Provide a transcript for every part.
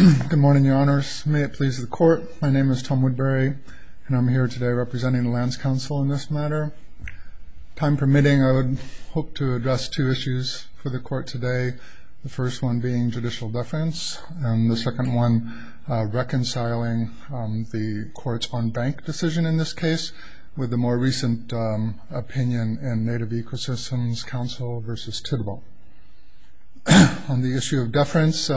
Good morning, Your Honors. May it please the Court, my name is Tom Woodbury, and I'm here today representing the Lands Council in this matter. Time permitting, I would hope to address two issues for the Court today. The first one being judicial deference, and the second one reconciling the Court's en-banc decision in this case with the more recent opinion in Native Ecosystems Council versus Tidwell. On the issue of deference,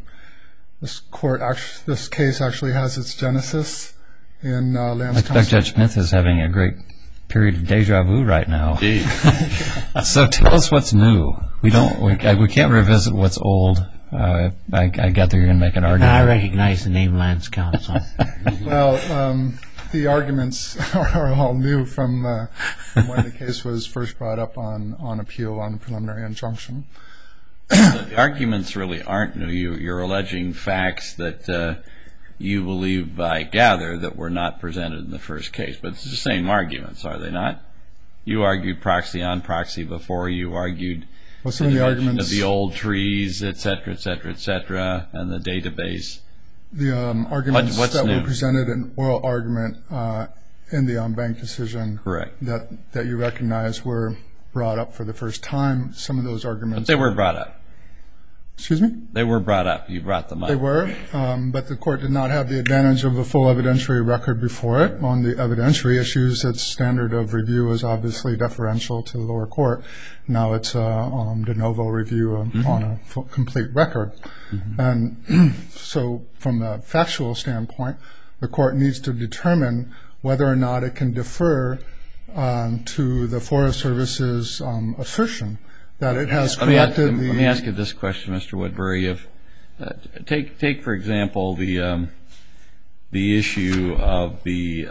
this case actually has its genesis in Lands Council. I expect Judge Smith is having a great period of deja vu right now. So tell us what's new. We can't revisit what's old. I gather you're going to make an argument. I recognize the name Lands Council. Well, the arguments are all new from when the case was first brought up on appeal on the preliminary injunction. The arguments really aren't new. You're alleging facts that you believe, I gather, that were not presented in the first case. But it's the same arguments, are they not? You argued proxy on proxy before. You argued some of the arguments, the old trees, et cetera, and the database. The arguments that new? were presented in oral argument in the en-banc decision, correct, that you recognize were brought up for the first time. Some of those arguments. But they were brought up. Excuse me? They were brought up. You brought them up. They were, but the Court did not have the advantage of a full evidentiary record before it. On the evidentiary issues, its standard of review is obviously deferential to the lower court. Now it's de novo review on a full, complete record. And so from a factual standpoint, the Court needs to determine whether or not it can defer to the Forest Service's assertion that it has corrected the... Let me ask you this question, Mr. Woodbury. Take for example, the issue of the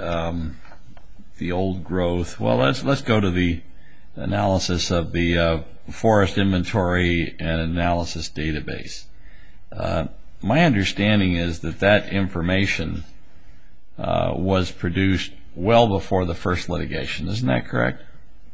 old growth. Well, let's go to the analysis of the forest inventory and analysis database. My understanding is that information was produced well before the first litigation. Isn't that correct?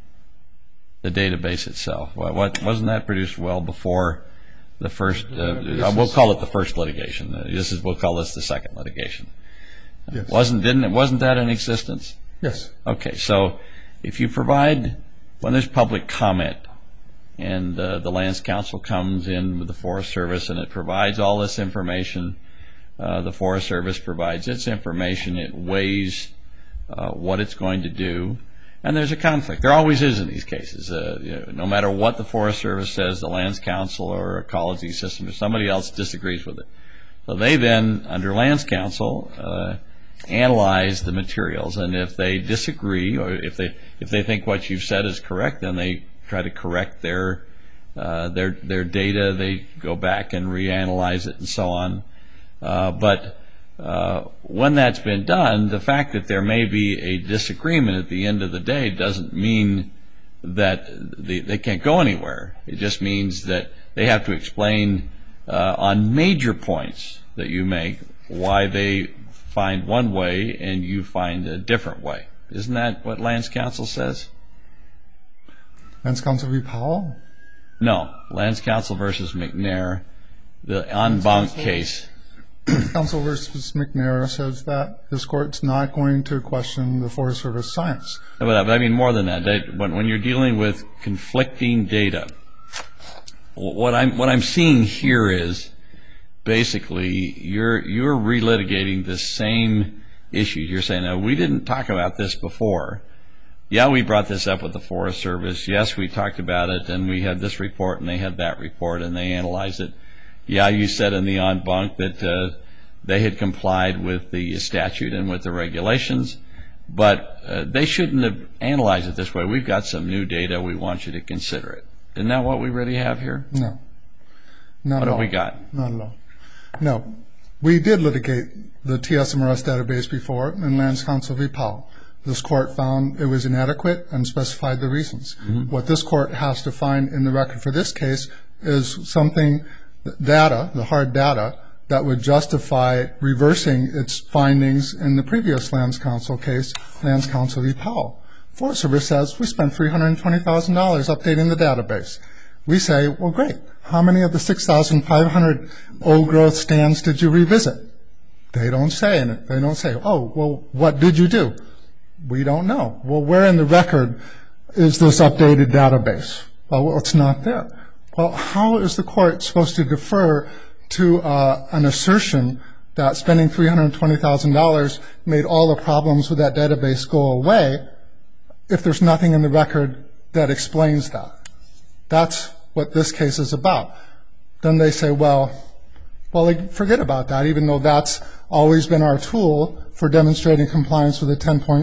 The database itself. Wasn't that produced well before the first, we'll call it the first litigation. We'll call this the second litigation. Yes. Wasn't that in existence? Yes. Okay, so if you provide, when there's public comment and the Lands Council comes in with the Forest Service and it provides all this information, the Forest Service provides its information, it weighs what it's going to do, and there's a conflict. There always is in these cases. No matter what the Forest Service says, the Lands Council or Ecology System or somebody else disagrees with it. So they then, under Lands Council, analyze the materials, and if they disagree or if they think what you've said is correct, then they try to correct their data. They go back and reanalyze it and so on. But when that's been done, the fact that there may be a disagreement at the end of the day doesn't mean that they can't go anywhere. It just means that they have to explain on major points that you make why they find one way and you find a different way. Isn't that what Lands Council says? Lands Council v. Powell? No, Lands Council versus McNair, the en banc case. Council versus McNair says that this Court's not going to question the Forest Service science. But I mean more than that. When you're dealing with conflicting data, what I'm seeing here is basically you're relitigating the same issue. You're saying, no, we didn't talk about this before. Yeah, we brought this up with the Forest Service. Yes, we talked about it, and we had this report, and they had that report, and they analyzed it. Yeah, you said in the en banc that they had complied with the statute and with the regulations, but they shouldn't have analyzed it this way. We've got some new data. We want you to consider it. Isn't that what we really have here? No. Not what at all. Have we got? Not at all. No. We did litigate the TSMRS database before in Lands Council v. Powell. This Court found it was inadequate and specified the reasons. What this Court has to find in the record for this case is something, data, the hard data, that would justify reversing its findings in the previous Lands Council case, Lands Council v. Powell. Forest Service says we spent $320,000 updating the database. We say, well, great. How many of the 6,500 old growth stands did you revisit? They don't say it. They don't say, oh, well, what did you do? We don't know. Well, where in the record is this updated database? Well, it's not there. Well, how is the court supposed to defer to an assertion that spending $320,000 made all the problems with that database go away if there's nothing in the record that explains that? That's what this case is about. Then they say, well, forget about that, even though that's always been our tool for demonstrating compliance with the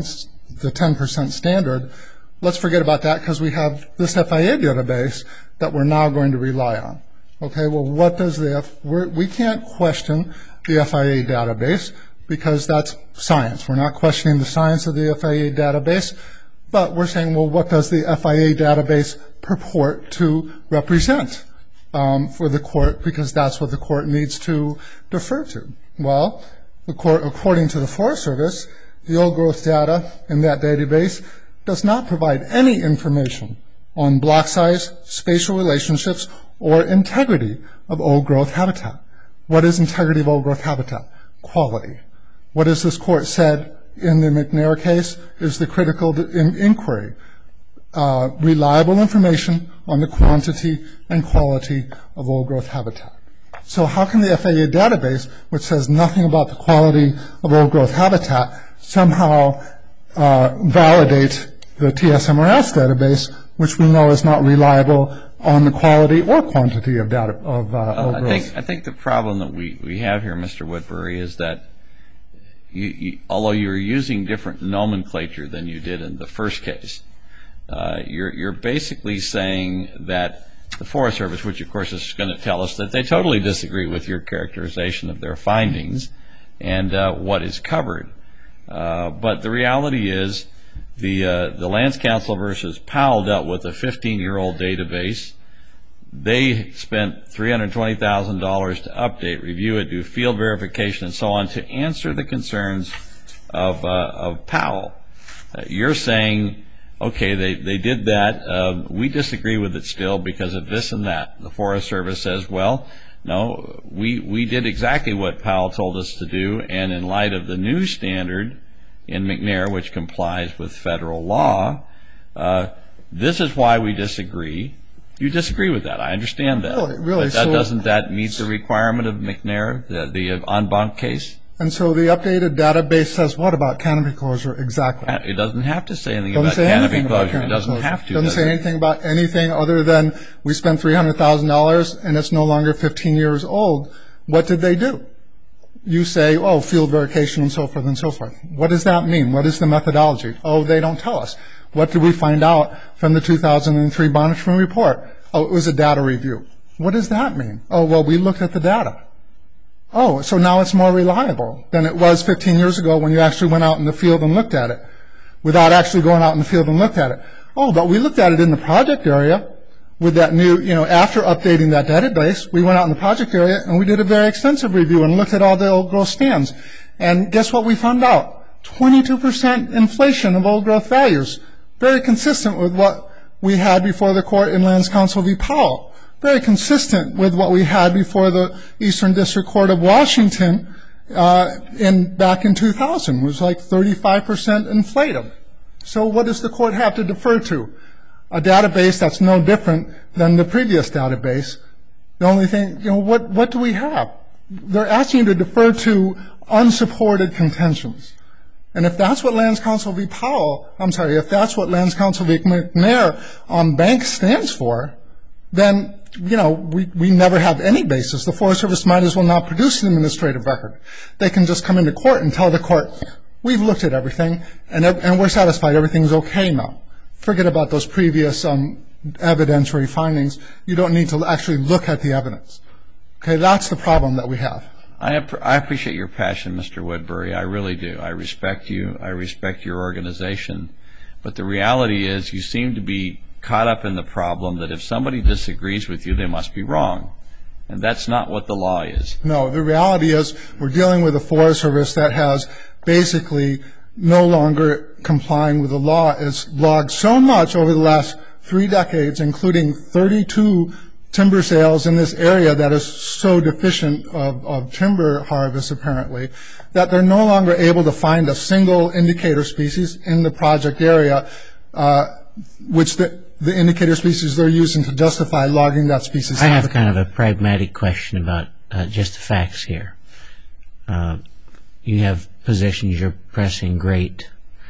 10% standard. Let's forget about that because we have this FIA database that we're now going to rely on. Okay, well, what does we can't question the FIA database because that's science. We're not questioning the science of the FIA database, but we're saying, well, what does the FIA database purport to represent for the court, because that's what the court needs to defer to. Well, the court, according to the Forest Service, the old growth data in that database does not provide any information on block size, spatial relationships, or integrity of old growth habitat. What is integrity of old growth habitat? Quality. What has this court said in the McNair case is the critical inquiry. Reliable information on the quantity and quality of old growth habitat. So how can the FIA database, which says nothing about the quality of old growth habitat, somehow validate the TSMRS database, which we know is not reliable on the quality or quantity of data of old growth? I think the problem that we have here, Mr. Woodbury, is that although you're using different nomenclature than you did in the first case, you're basically saying that the Forest Service, which of course is going to tell us that they totally disagree with your characterization of their findings and what is covered. But the reality is the Lands Council versus Powell dealt with a 15-year-old database. They spent $320,000 to update, review it, do field verification, and so on to answer the concerns of Powell. You're saying, okay, they did that. We disagree with it still because of this and that. The Forest Service says, well, no, we did exactly what Powell told us to do, and in light of the new standard in McNair, which complies with federal law, this is why we disagree. You disagree with that. I understand that. Really. But doesn't that meet the requirement of McNair, the en banc case? And so the updated database says what about canopy closure exactly? It doesn't have to say anything about canopy closure. It doesn't have to. It doesn't say anything about anything other than we spent $300,000 and it's no longer 15 years old. What did they do? You say, oh, field verification and so forth and so forth. What does that mean? What is the methodology? Oh, they don't tell us. What did we find out from the 2003 monitoring report? Oh, it was a data review. What does that mean? Oh, well, we looked at the data. Oh, so now it's more reliable than it was 15 years ago when you actually went out in the field and looked at it without actually going out in the field and looked at it. Oh, but we looked at it in the project area with that new, after updating that database, we went out in the project area and we did a very extensive review and looked at all the old growth stands. And guess what we found out? 22% inflation of old growth values. Very consistent with what we had before the court in Lands Council v. Powell. Very consistent with what we had before the Eastern District Court of Washington back in 2000. It was like 35% inflated. So what does the court have to defer to? A database that's no different than the previous database. The only thing, what do we have? They're asking you to defer to unsupported contentions. And if that's what Lands Council v. if that's what Lands Council v. McNair on bank stands for, then, we never have any basis. The Forest Service might as well not produce an administrative record. They can just come into court and tell the court, we've looked at everything and we're satisfied everything's okay now. Forget about those previous evidentiary findings. You don't need to actually look at the evidence. Okay, that's the problem that we have. I appreciate your passion, Mr. Woodbury. I really do. I respect you. I respect your organization. But the reality is you seem to be caught up in the problem that if somebody disagrees with you, they must be wrong. And that's not what the law is. No, the reality is we're dealing with a Forest Service that has basically no longer complying with the law. It's logged so much over the last 3 decades, including 32 timber sales in this area that is so deficient of timber harvest, apparently, that they're no longer able to find a single indicator species in the project area, which the indicator species they're using to justify logging that species. I have kind of a pragmatic question about just the facts here. You have positions you're pressing great.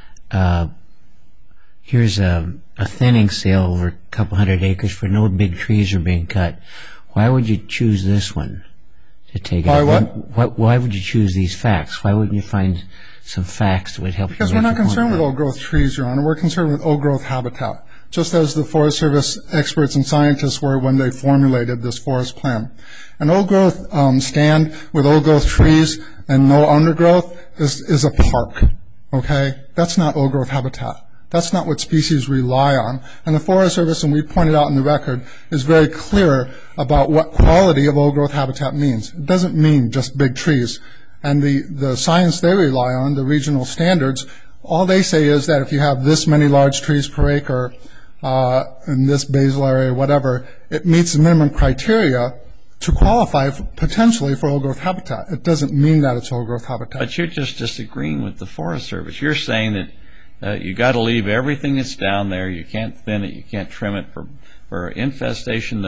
Here's a thinning sale over a couple hundred acres for no big trees are being cut. Why would you choose this one to take it? Why what? Why would you choose these facts? Why wouldn't you find some facts that would help you? Because we're not concerned with old-growth trees, Your Honor. We're concerned with old-growth habitat, just as the Forest Service experts and scientists were when they formulated this forest plan. An old-growth stand with old-growth trees and no undergrowth is a park, okay? That's not old-growth habitat. That's not what species rely on. And the Forest Service, and we pointed out in the record, is very clear about what quality of old-growth habitat means. It doesn't mean just big trees. And the science they rely on, the regional standards, all they say is that if you have this many large trees per acre in this basal area, whatever, it meets the minimum criteria to qualify potentially for old-growth habitat. It doesn't mean that it's old-growth habitat. But you're just disagreeing with the Forest Service. You're saying that you got to leave everything that's down there. You can't thin it. You can't trim it for infestation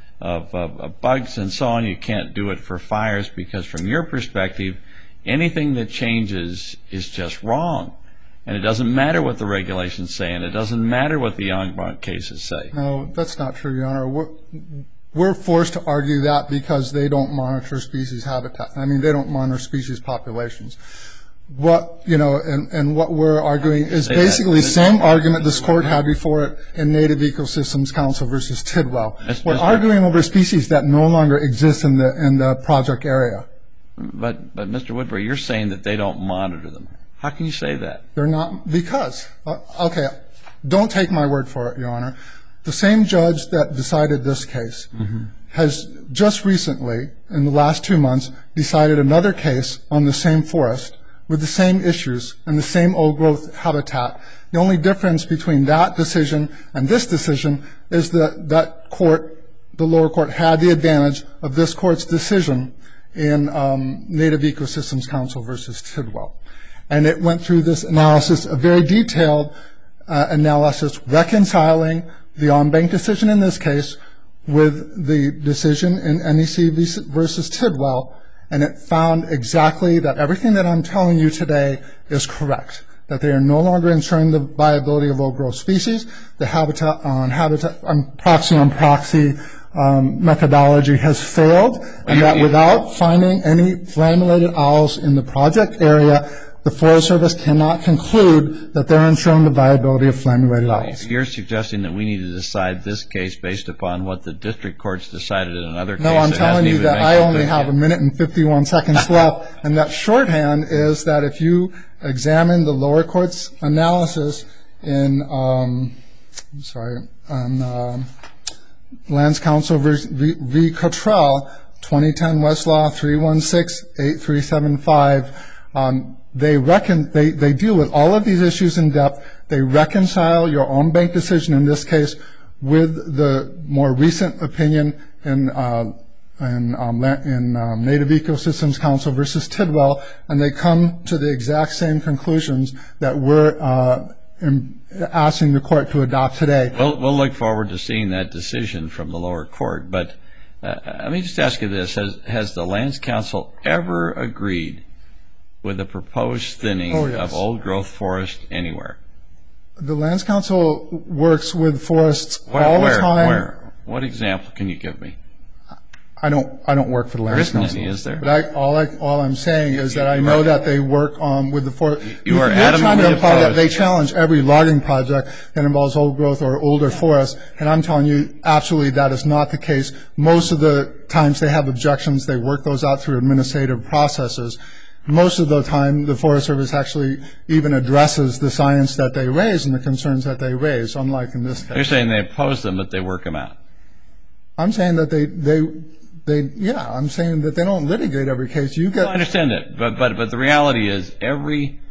of bugs and so on. You can't do it for fires because from your perspective, anything that changes is just wrong. And it doesn't matter what the regulations say, and it doesn't matter what the en banc cases say. No, that's not true, Your Honor. We're forced to argue that because they don't monitor species habitat. I mean, they don't monitor species populations. What we're arguing is basically the same argument this court had before it in Native Ecosystems Council versus Tidwell. We're arguing over species that no longer exist in the project area. But Mr. Woodbury, you're saying that they don't monitor them. How can you say that? They're not, because, okay, don't take my word for it, Your Honor. The same judge that decided this case has just recently, in the last 2 months, decided another case on the same forest with the same issues and the same old-growth habitat. The only difference between that decision and this decision is that court, the lower court, had the advantage of this court's decision in Native Ecosystems Council versus Tidwell. And it went through this analysis, a very detailed analysis, reconciling the en banc decision in this case with the decision in NEC versus Tidwell, and it found exactly that everything that I'm telling you today is correct, that they are no longer ensuring the viability of old-growth species, the proxy methodology has failed, and that without finding any flammulated owls in the project area, the Forest Service cannot conclude that they're ensuring the viability of flammulated owls. You're suggesting that we need to decide this case based upon what the district courts decided in another case. No, I'm telling you that I only have 1 minute and 51 seconds left, and that shorthand is that if you examine the lower court's analysis in, Lands Council v. Cottrell, 2010 Westlaw 316-8375, they deal with all of these issues in depth. They reconcile your en banc decision in this case with the more recent opinion in Native Ecosystems Council versus Tidwell, and they come to the exact same conclusions that we're asking the court to adopt today. We'll look forward to seeing that decision from the lower court. But let me just ask you this. Has the Lands Council ever agreed with a proposed thinning of old-growth forest anywhere? The Lands Council works with forests all the time. Where? What example can you give me? I don't work for the Lands Council. There isn't any, is there? But all I'm saying is that I know that they work with the forest. You are adamantly trying to imply that they challenge every logging project that involves old growth or older forests, and I'm telling you absolutely that is not the case. Most of the times they have objections, they work those out through administrative processes. Most of the time, the Forest Service actually even addresses the science that they raise and the concerns that they raise, unlike in this case. You're saying they oppose them, but they work them out. I'm saying that I'm saying that they don't litigate every case. I understand that, but the reality is every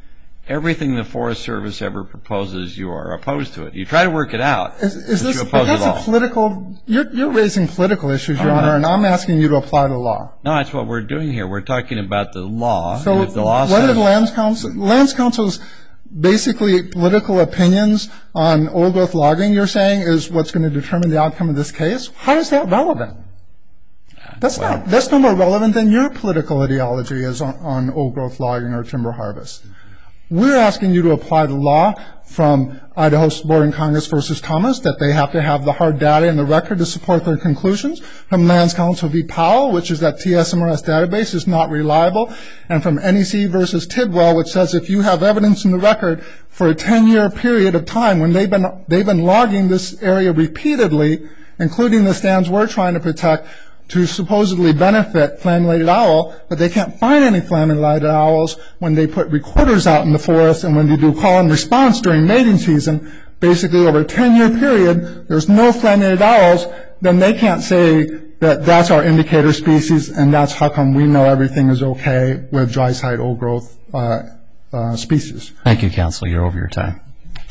everything the Forest Service ever proposes, you are opposed to it. You try to work it out, Is this, you oppose it all. that's a political, you're raising political issues, Your Honor, and I'm asking you to apply the law. No, that's what we're doing here. We're talking about the law. So and if the law what says, did Lands Council's basically political opinions on old growth logging, you're saying, is what's going to determine the outcome of this case? How is that relevant? That's no more relevant than your political ideology is on old growth logging or timber harvest. We're asking you to apply the law from Idaho Board in Congress versus Thomas, that they have to have the hard data in the record to support their conclusions, from Lands Council v. Powell, which is that TSMRS database is not reliable, and from NEC versus Tidwell, which says if you have evidence in the record for a 10-year period of time when they've been logging this area repeatedly, including the stands we're trying to protect, to supposedly benefit flammulated owl, but they can't find any flammulated owls when they put recorders out in the forest and when they do call and response during mating season. Basically, over a 10-year period, there's no flammulated owls, then they can't say that that's our indicator species and that's how come we know everything is okay with dry site old growth species. Thank you, counsel. You're over your time.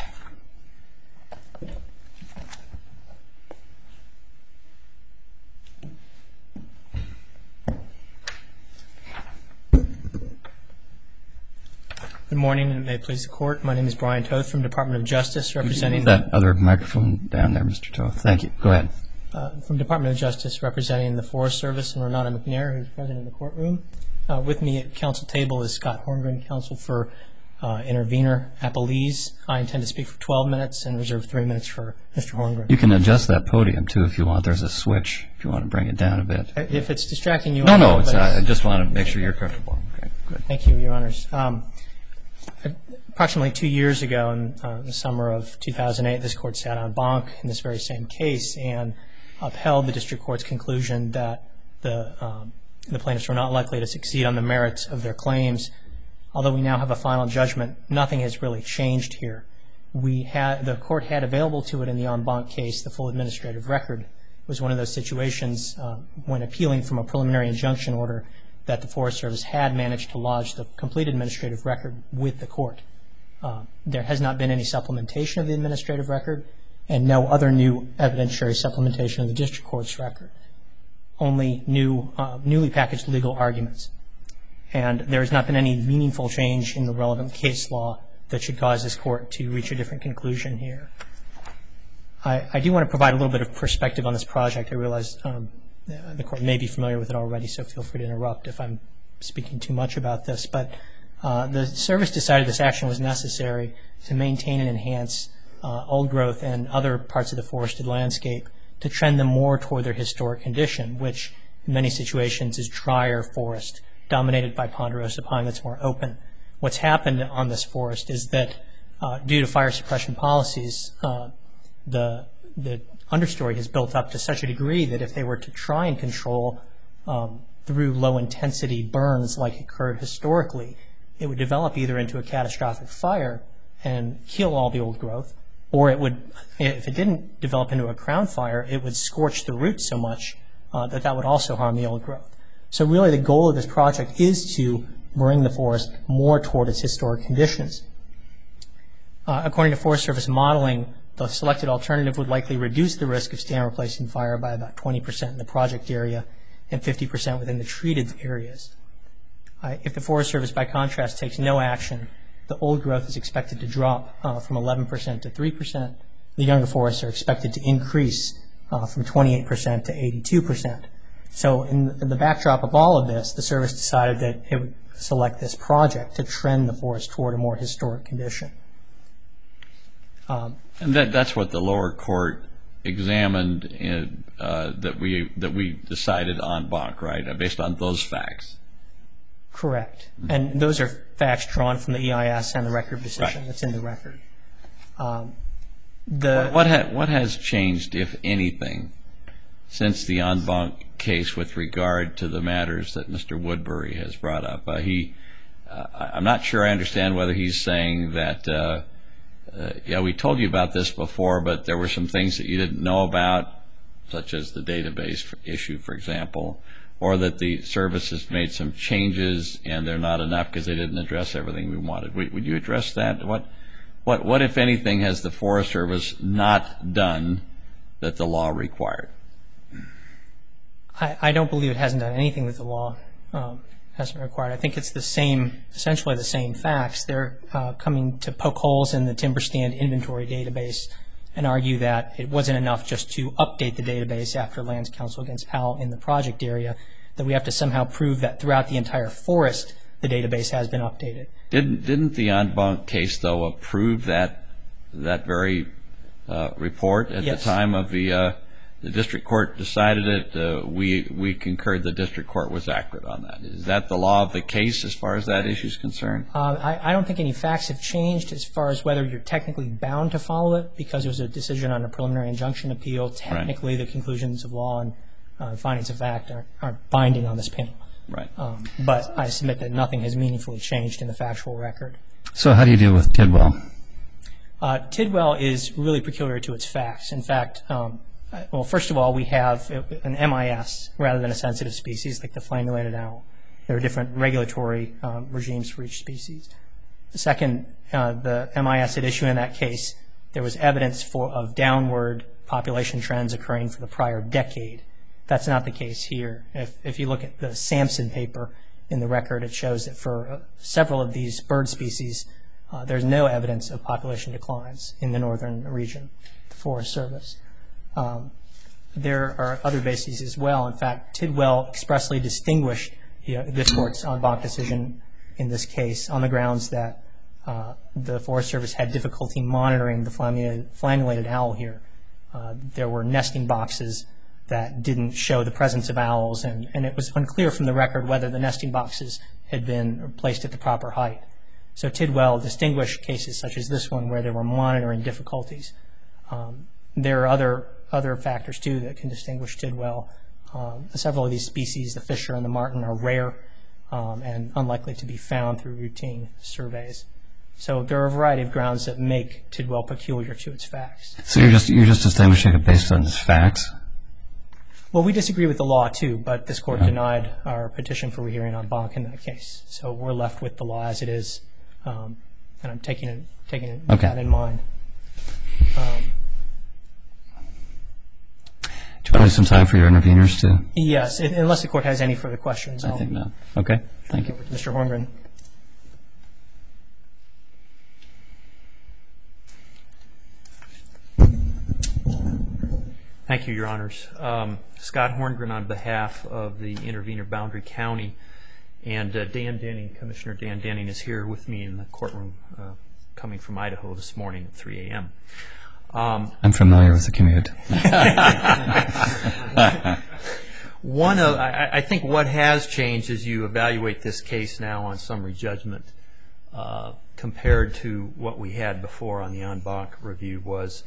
Good morning, and may it please the Court. My name is Brian Toth from Department of Justice, representing that other microphone down there, Mr. Toth. Thank you. Go ahead. From Department of Justice, representing the Forest Service, and Renata McNair, who's present in the courtroom. With me at council table is Scott Horngren, counsel for intervener appellees. I intend to speak for 12 minutes and reserve 3 minutes for Mr. Horngren. You can adjust that podium, too, if you want. There's a switch if you want to bring it down a bit. If it's distracting you. No, I just want to make sure you're comfortable. Okay, good. Thank you, Your Honors. Approximately 2 years ago, in the summer of 2008, this Court sat en banc in this very same case and upheld the district court's conclusion that the plaintiffs were not likely to succeed on the merits of their claims. Although we now have a final judgment, nothing has really changed here. The Court had available to it in the en banc case the full administrative record. It was one of those situations when appealing from a preliminary injunction order that the Forest Service had managed to lodge the complete administrative record with the Court. There has not been any supplementation of the administrative record and no other new evidentiary supplementation of the district court's record. Only newly packaged legal arguments. And there has not been any meaningful change in the relevant case law that should cause this Court to reach a different conclusion here. I do want to provide a little bit of perspective on this project. I realize the Court may be familiar with it already, so feel free to interrupt if I'm speaking too much about this. But the Service decided this action was necessary to maintain and enhance old growth and other parts of the forested landscape to trend them more toward their historic condition, which in many situations is drier forest dominated by ponderosa pine that's more open. What's happened on this forest is that due to fire suppression policies, the understory has built up to such a degree that if they were to try and control through low-intensity burns like occurred historically, it would develop either into a catastrophic fire and kill all the old growth, or it would, if it didn't develop into a crown fire, it would scorch the roots so much that would also harm the old growth. So really the goal of this project is to bring the forest more toward its historic conditions. According to Forest Service modeling, the selected alternative would likely reduce the risk of stand replacing fire by about 20% in the project area and 50% within the treated areas. If the Forest Service, by contrast, takes no action, the old growth is expected to drop from 11% to 3%. The younger forests are expected to increase from 28% to 82%. So in the backdrop of all of this, the Service decided that it would select this project to trend the forest toward a more historic condition. And that's what the lower court examined that we decided en banc, right, based on those facts. Correct. And those are facts drawn from the EIS and the record decision that's in the record. What has changed, if anything, since the en banc case with regard to the matters that Mr. Woodbury has brought up? I'm not sure I understand whether he's saying that, yeah, we told you about this before, but there were some things that you didn't know about, such as the database issue, for example, or that the service has made some changes and they're not enough because they didn't address everything we wanted. Would you address that? What if anything, has the Forest Service not done that the law required? I don't believe it hasn't done anything that the law hasn't required. I think it's essentially the same facts. They're coming to poke holes in the timber stand inventory database and argue that it wasn't enough just to update the database after Lands Council against Powell in the project area, that we have to somehow prove that throughout the entire forest the database has been updated. Didn't the en banc case, though, approve that very report at the time of the district court decided it? We concurred the district court was accurate on that. Is that the law of the case as far as that issue is concerned? I don't think any facts have changed as far as whether you're technically bound to follow it, because it was a decision on a preliminary injunction appeal. Technically, the conclusions of law and findings of fact aren't binding on this panel. Right. But I submit that nothing has meaningfully changed in the factual record. So how do you deal with Tidwell? Tidwell is really peculiar to its facts. In fact, well, first of all, we have an MIS rather than a sensitive species like the flammulated owl. There are different regulatory regimes for each species. Second, the MIS at issue in that case, there was evidence of downward population trends occurring for the prior decade. That's not the case here. If you look at the Sampson paper in the record, it shows that for several of these bird species, there's no evidence of population declines in the northern region, the Forest Service. There are other bases as well. In fact, Tidwell expressly distinguished this court's en banc decision in this case on the grounds that the Forest Service had difficulty monitoring the flammulated owl here. There were nesting boxes that didn't show the presence of owls, and it was unclear from the record whether the nesting boxes had been placed at the proper height. So Tidwell distinguished cases such as this one where there were monitoring difficulties. There are other factors, too, that can distinguish Tidwell. Several of these species, the fisher and the marten, are rare and unlikely to be found through routine surveys. So there are a variety of grounds that make Tidwell peculiar to its facts. So you're just distinguishing it based on its facts? Well, we disagree with the law, too, but this court denied our petition for rehearing en banc in that case. So we're left with the law as it is, and I'm taking that in mind. Do you want some time for your interveners too? Yes, unless the court has any further questions. I think not. Okay, thank you. Mr. Horngren. Thank you, Your Honors. Scott Horngren on behalf of the intervener Boundary County, and Dan Denning, Commissioner Dan Denning, is here with me in the courtroom coming from Idaho this morning at 3 a.m. I'm familiar with the commute. I think what has changed as you evaluate this case now on summary judgment compared to what we had before on the en banc review was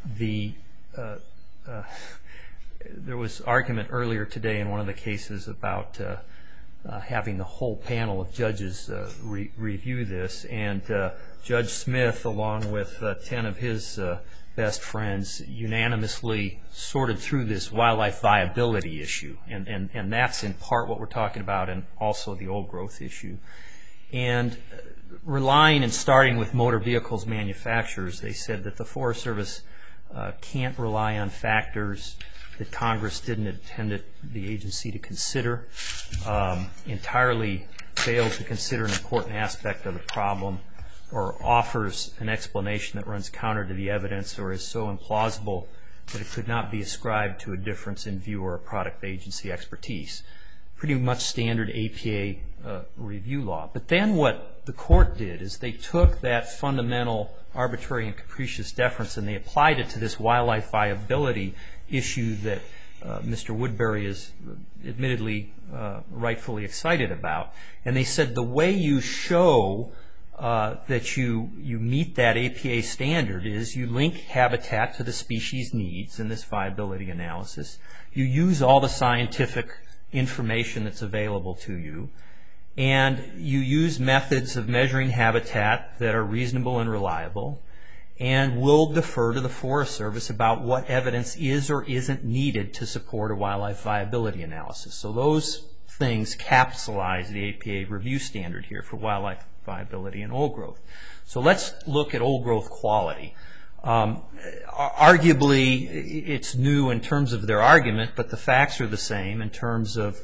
there was argument earlier today in one of the cases about having the whole panel of judges review this, and Judge Smith, along with 10 of his best friends, unanimously sorted through this wildlife viability issue, and that's in part what we're talking about, and also the old growth issue. And relying and starting with motor vehicles manufacturers, they said that the Forest Service can't rely on factors that Congress didn't intend the agency to consider, entirely fails to consider an important aspect of the problem, or offers an explanation that runs counter to the evidence or is so implausible that it could not be ascribed to a difference in view or a product agency expertise. Pretty much standard APA review law. But then what the court did is they took that fundamental arbitrary and capricious deference and they applied it to this wildlife viability issue that Mr. Woodbury is admittedly rightfully excited about. And they said the way you show that you meet that APA standard is you link habitat to the species needs in this viability analysis. You use all the scientific information that's available to you, and you use methods of measuring habitat that are reasonable and reliable, and we'll defer to the Forest Service about what evidence is or isn't needed to support a wildlife viability analysis. So those things capsulize the APA review standard here for wildlife viability and old growth. So let's look at old growth quality. Arguably, it's new in terms of their argument, but the facts are the same in terms of,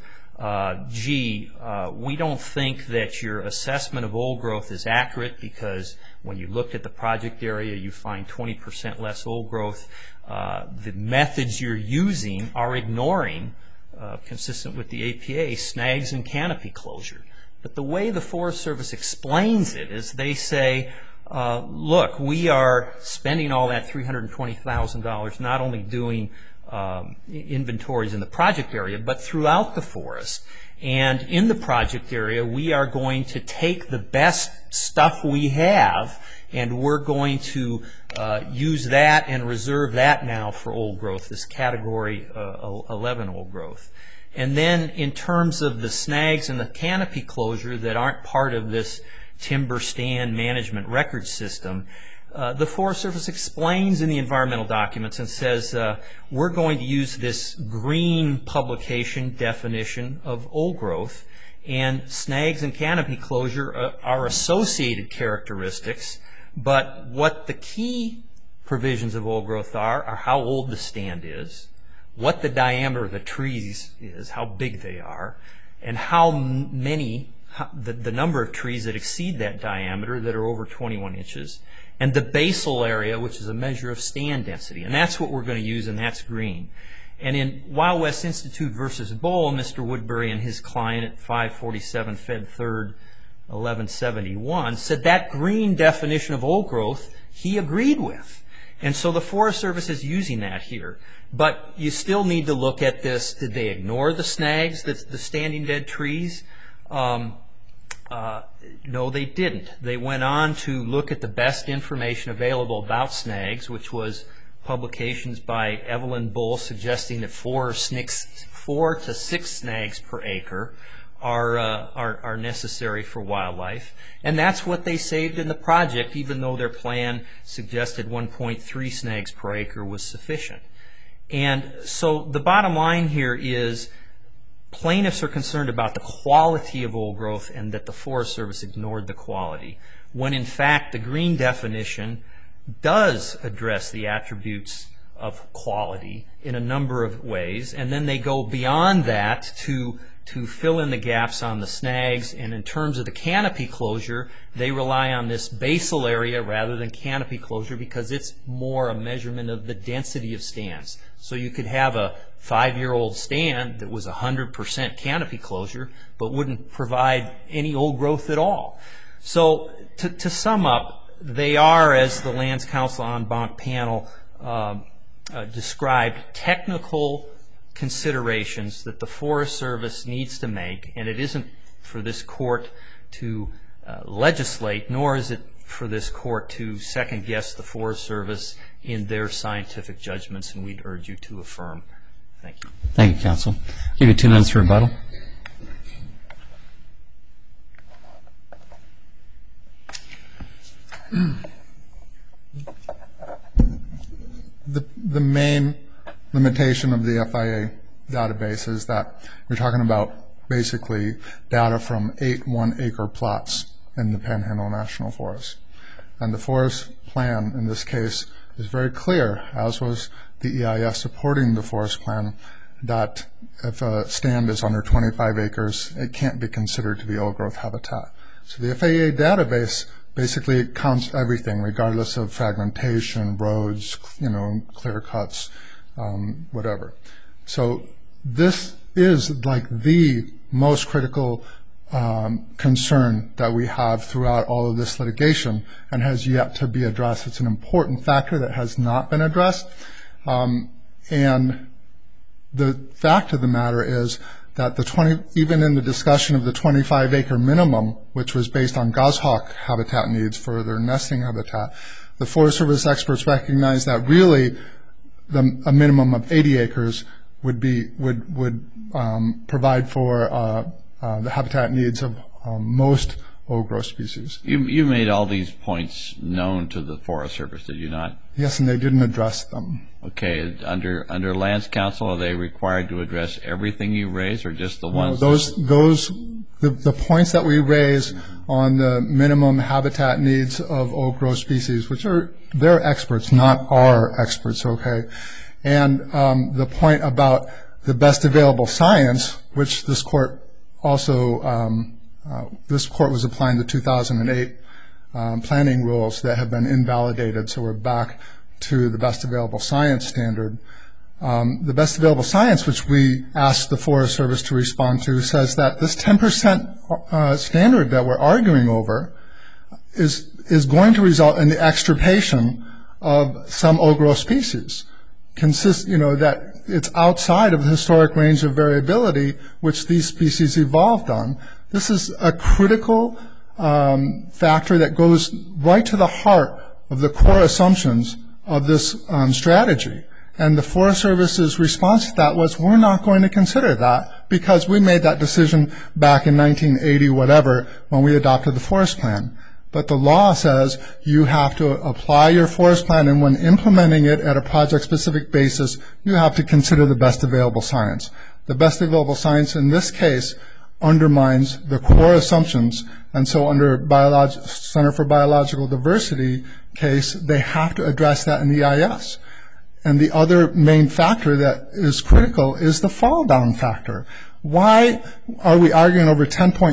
we don't think that your assessment of old growth is accurate because when you looked at the project area, you find 20% less old growth. The methods you're using are ignoring, consistent with the APA, snags and canopy closure. But the way the Forest Service explains it is they say, look, we are spending all that $320,000 not only doing inventories in the project area, but throughout the forest. And in the project area, we are going to take the best stuff we have, and we're going to use that and reserve that now for old growth, this category 11 old growth. And then in terms of the snags and the canopy closure that aren't part of this timber stand management record system, the Forest Service explains in the environmental documents and says, we're going to use this green publication definition of old growth, and snags and canopy closure are associated characteristics, but what the key provisions of old growth are how old the stand is, what the diameter of the trees is, how big they are, and how many, the number of trees that exceed that diameter that are over 21 inches, and the basal area, which is a measure of stand density. And that's what we're going to use, and that's green. And in Wild West Institute versus Bowl, Mr. Woodbury and his client at 547 Fed 3rd 1171 said that green definition of old growth he agreed with. And so the Forest Service is using that here. But you still need to look at this. Did they ignore the snags, the standing dead trees? No, they didn't. They went on to look at the best information available about snags, which was publications by Evelyn Bull suggesting that 4 to 6 snags per acre are necessary for wildlife. And that's what they saved in the project, even though their plan suggested 1.3 snags per acre was sufficient. And so the bottom line here is plaintiffs are concerned about the quality of old growth and that the Forest Service ignored the quality, when in fact the green definition does address the attributes of quality in a number of ways, and then they go beyond that to fill in the gaps on the snags. And in terms of the canopy closure, they rely on this basal area rather than canopy closure because it's more a measurement of the density of stands. So you could have a 5-year-old stand that was 100% canopy closure but wouldn't provide any old growth at all. So to sum up, they are, as the Lands Council en banc panel described, technical considerations that the Forest Service needs to make, and it isn't for this court to legislate, nor is it for this court to second-guess the Forest Service in their scientific judgments, and we'd urge you to affirm. Thank you. Thank you, counsel. I'll give you 2 minutes for rebuttal. The main limitation of the FIA database is that we're talking about basically data from 8 1-acre plots in the Panhandle National Forest. And the forest plan in this case is very clear, as was the EIS supporting the forest plan, that if a stand is under 25 acres, it can't be considered to be old growth habitat. So the FAA database basically counts everything, regardless of fragmentation, roads, clear cuts, whatever. So this is like the most critical concern that we have throughout all of this litigation and has yet to be addressed. It's an important factor that has not been addressed. And the fact of the matter is that even in the discussion of the 25-acre minimum, which was based on goshawk habitat needs for their nesting habitat, the Forest Service experts recognized that really a minimum of 80 acres would provide for the habitat needs of most old growth species. You made all these points known to the Forest Service, did you not? Yes, and they didn't address them. Okay, under Lands Council, are they required to address everything you raise, or just the ones? No, the points that we raise on the minimum habitat needs of old growth species, which are their experts, not our experts, okay? And the point about the best available science, which this court also, this court was applying the 2008 planning rules that have been invalidated, so we're back to the best available science standard. The best available science, which we asked the Forest Service to respond to, says that this 10% standard that we're arguing over is going to result in the extirpation of some old growth species. That it's outside of the historic range of variability which these species evolved on. This is a critical factor that goes right to the heart of the core assumptions of this strategy. And the Forest Service's response to that was, we're not going to consider that because we made that decision back in 1980 whatever when we adopted the forest plan. But the law says you have to apply your forest plan, and when implementing it at a project-specific basis, you have to consider the best available science. The best available science in this case undermines the core assumptions, and so under Center for Biological Diversity case, they have to address that in the EIS. And the other main factor that is critical is the fall-down factor. Why are we arguing over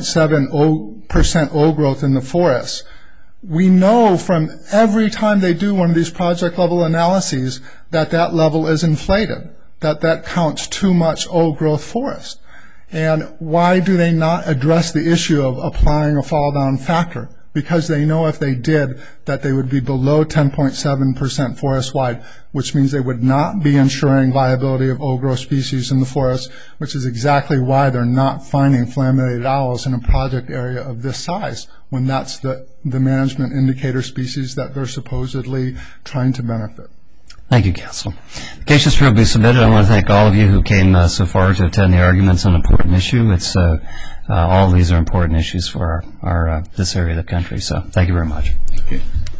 10.7% old growth in the forest? We know from every time they do one of these project-level analyses that that level is inflated, that counts too much old growth forest. And why do they not address the issue of applying a fall-down factor? Because they know if they did that they would be below 10.7% forest-wide, which means they would not be ensuring viability of old growth species in the forest, which is exactly why they're not finding flammulated owls in a project area of this size, when that's the management indicator species that they're supposedly trying to benefit. Thank you, Counsel. The case history will be submitted. I want to thank all of you who came so far to attend the arguments on an important issue. It's all of these are important issues for our this area of the country. So thank you very much. Okay.